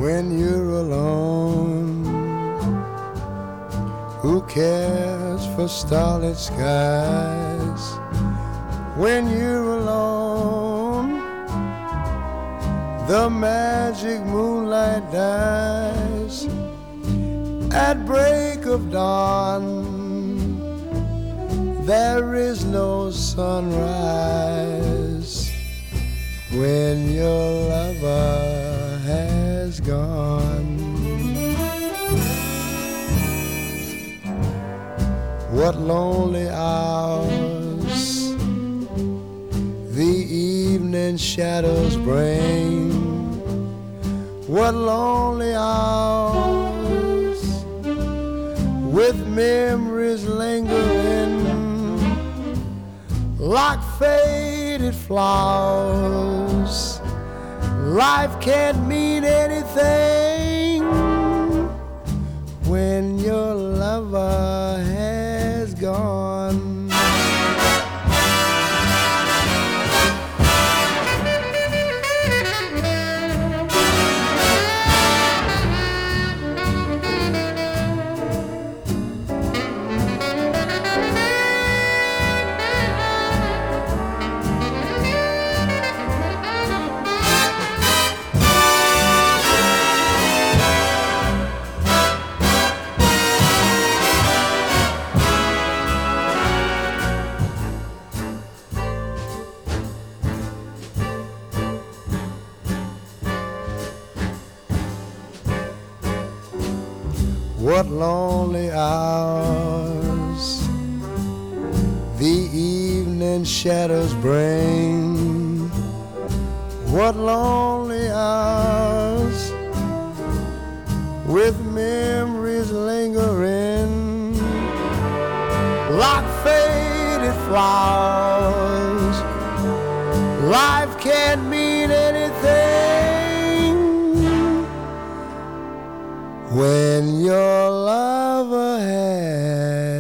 when you're alone. Who cares for starlit skies when you're alone? The magic moonlight dies at break of dawn. There is no sunrise when your lover has gone. What lonely hours the evening shadows bring. What lonely hours with memories lingering like faded flowers. Life can't mean anything when your lover has gone. What lonely hours the evening shadows bring. What lonely hours with memories lingering like faded flowers. Life can't mean anything when your lover has